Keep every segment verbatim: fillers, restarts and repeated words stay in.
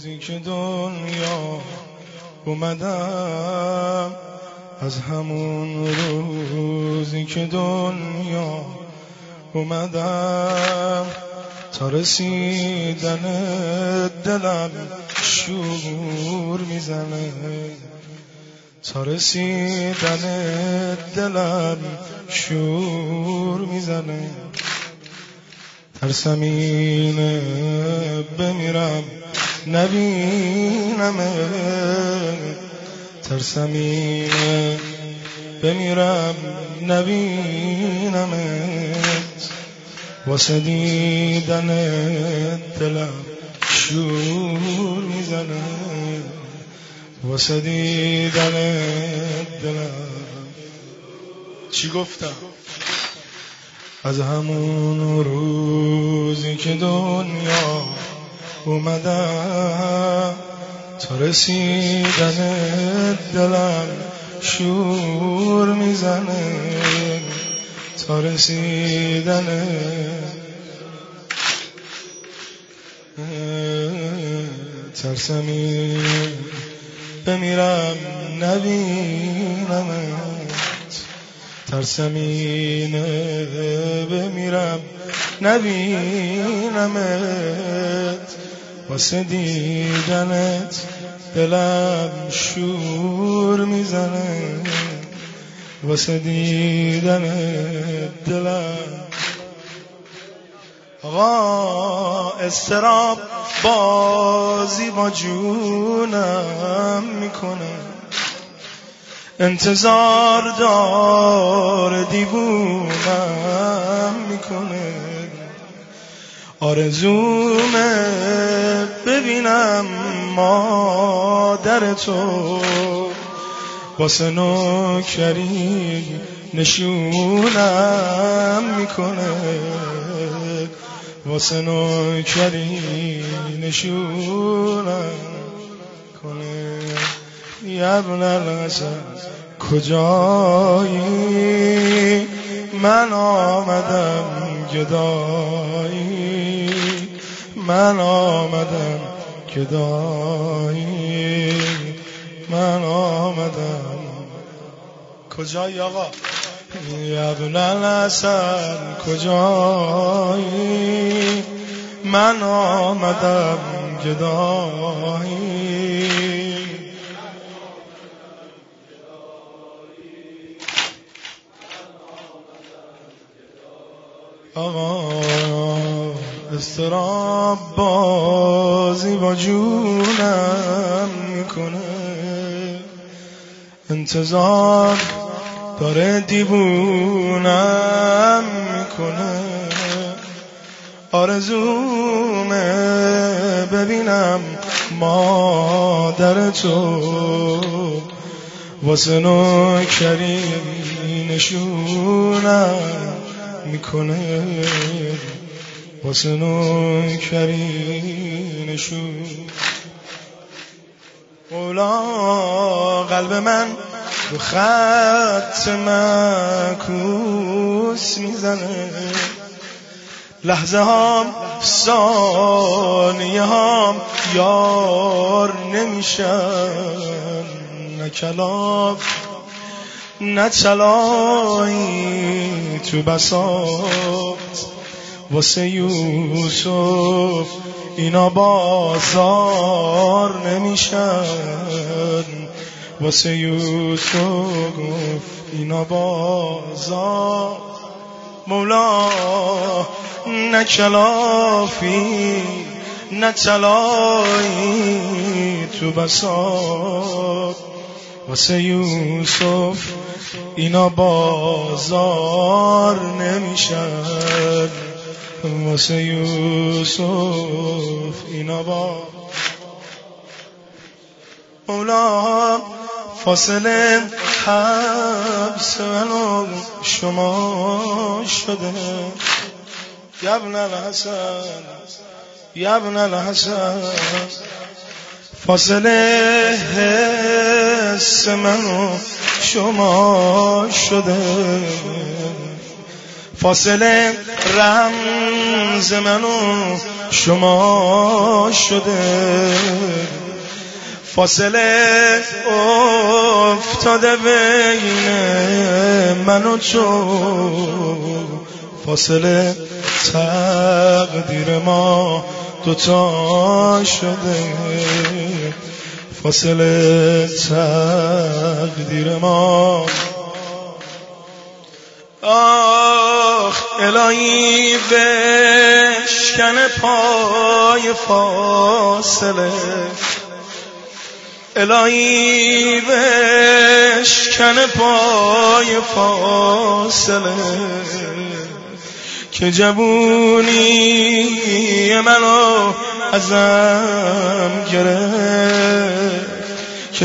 روزی که دنیا اومدم، از همون روزی که دنیا اومدم تا رسیدن دلم شور میزنه، تا رسیدن دلم شور میزنه. ترسم اینه بمیرم نبینمه، ترسم اینه بمیرم نبینمت، واسه دیدن دلم شور میزنه، واسه دیدن دلم. چی گفتم؟ از همون روزی که دنیا اومدم تا رسیدن دلم شور میزنه، تا رسیدن ترسمی بمیرم نبینمت، ترسم اینه بمیرم نبینمت، واسه دیدنت دلم شور میزنه، واسه دیدنت دلم. آقا استراب بازی با جونم میکنه، انتظار دار دیوونم میکنه، آرزومه ببینم مادر تو، واسه نوکری نشونم میکنه، واسه نوکری نشونم کنه. ابن الحسن کجایی؟ من آمدم گدایی، من آمدم گدایی، من آمدم. کجایی آقا؟ ابن الحسن کجایی؟ من آمدم گدایی. آقا استراب بازی با جونم میکنه، انتظار داره دیوونم میکنه، آرزومه ببینم مادر تو، واسه نوکری نشونم میکنه، واسه نوکری نشون. مولا قلب من رو خط معکوس میزنه، لحظه هام ثانیه هام یار نمیشن، نه کلاف نه چلایی تو بساط، واسه یوسف اینا بازار نمیشن، واسه یوسف اینا بازار. مولا نه کلافی نه چلایی تو بساط، واسه یوسف اینا بازار نمیشن، واسه یوسف اینا بازار. مولا فاصله حبس من و شما شده، ابن الحسن ابن الحسن، فاصله حس من و شما شده، فاصله رمز من و شما شده، فاصله افتاده بین من و تو، فاصله تقدیر ما دوتا شده، فاصله تقدیر ما. آخ الهی بشکن پای فاصله، الهی بشکن پای فاصله، که جوونی منو ازم گرفت، که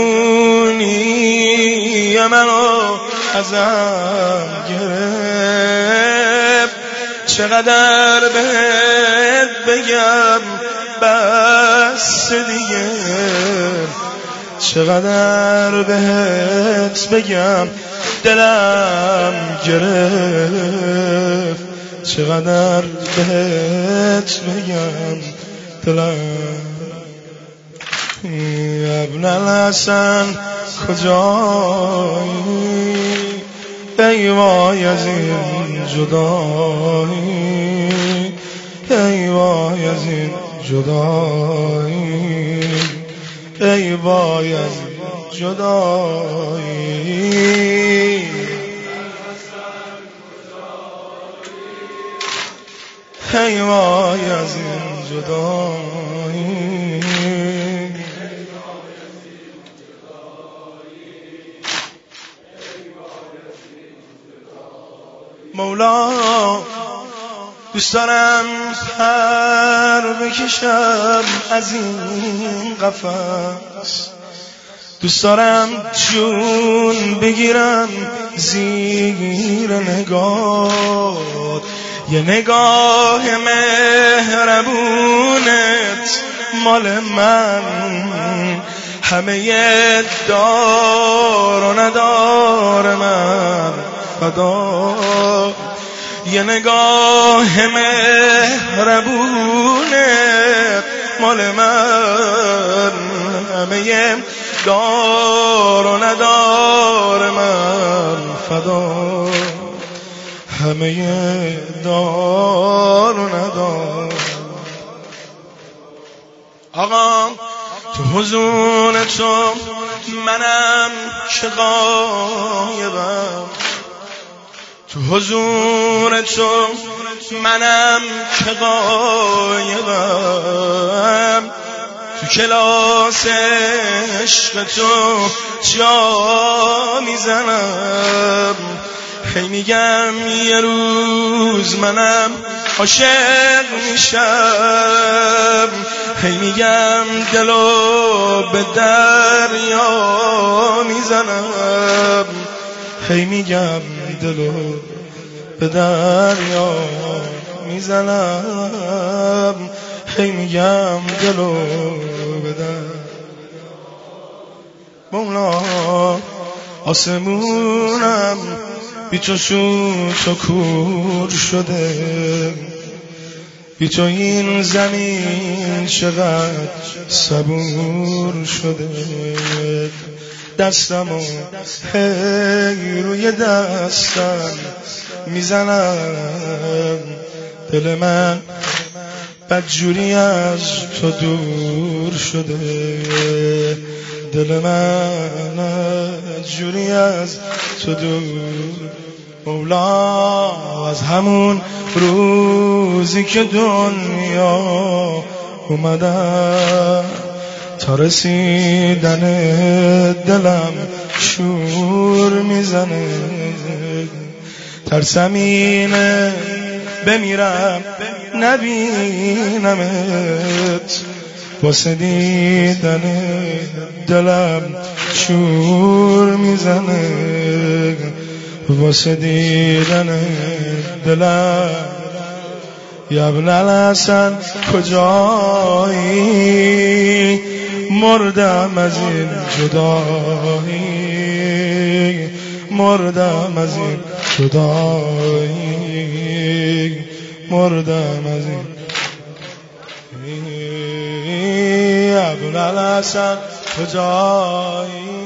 جوونی منو ازم گرفت. چقدر بهت بگم بس دیگه، چقدر بهت بگم دلم گرفت، چقدر بهت بگم دلم. ابن الحسن کجایی، ای وای از این جدایی، ای وای از این جدایی، ای وای از این جدایی. ای وای از این جدایی، مولا دوست دارم پر بکشم از این قفس، دوست دارم جون بگیرم زیر نگاه، یه نگاه مهربونت مال من، همه دار و ندار من فدا، یه نگاه مهربونت مال من، همه دار و ندار من فدا، همه دار و ندار. آقا تو حضور تو منم که غایبم، تو حضور تو منم که غایبم، تو کلاس عشق تو جا میزنم، هی میگم یه روز منم عاشق میشم، هی میگم دلو به دریا میزنم، هی میگم دلو به دریا میزنم، هی میگم دلو به دریا. مولا آسمونم بی تو سوت و کور شده، بی تو این زمین چقدر صبور شده، دستمو هی روی دستم میزنم، دل من بدجوری از تو دور شده، دل من بدجوری از تو دور. مولا از همون روزی که دنیا اومدم تا رسیدن دلم شور میزنه، ترسم اینه بمیرم نبینمت، واسه دیدن دلم شور میزنه، واسه دیدن دلم. یا ابن الحسن کجایی، مردم از این جدایی، مردم از این جدایی. جایی مردم از این ابوالحسن تو جایی